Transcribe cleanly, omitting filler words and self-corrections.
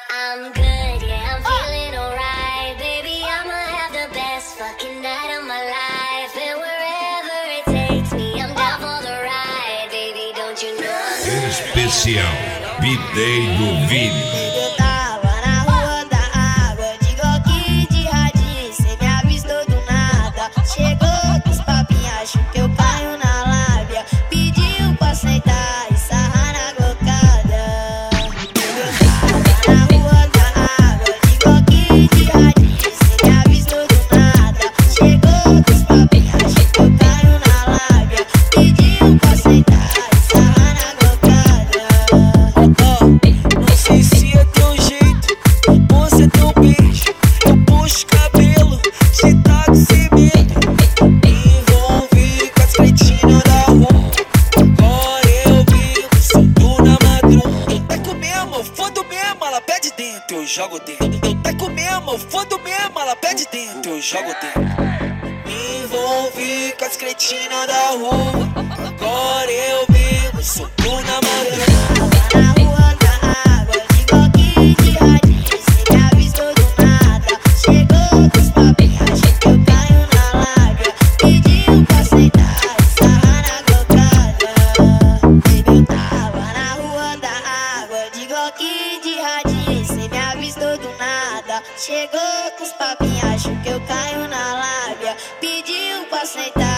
I'm good, yeah, I'm feeling alright. Baby, I'ma have the best fucking night of my life. And wherever it takes me, I'm down for the ride. Baby, don't you know? Especial Bidei do Vini. Eu tava na rua da água, de Glock de radinho, cê me avistou do nada. Chegou com os papinhos, acho que eu caio na lábia. Pediu pra sentar e sarrar na glocada. Eu tava na rua da água, de Glock de radinho, cê me avistou do nada. Chegou com os papinhos, acho que eu caio na lábia. Pediu pra sentar e sarrar na glocada. Não sei se é teu jeito ou se é teu beijo. Eu puxo o cabelo, agitado sem medo. Me envolvi com as cretinas da rua. Agora eu vivo solto na madruga. Eu teco mesmo, eu fodo mesmo, ela pede dentro, eu jogo dentro. Eu teco mesmo, eu fodo mesmo, ela pede dentro, eu jogo dentro. Me envolvi com as cretinas da rua. Agora eu vivo solto na madruga. Na rua da água, de Glock de radinho, cê me avistou do nada. Chegou com os papinhos, acho que eu caio na lábia. Pediu pra sentar e sarrar na glocada. Baby, eu tava na rua da água, de Glock de radinho, cê me avistou do nada. Chegou com os papinhos, acho que eu caio na lábia. Pediu pra sentar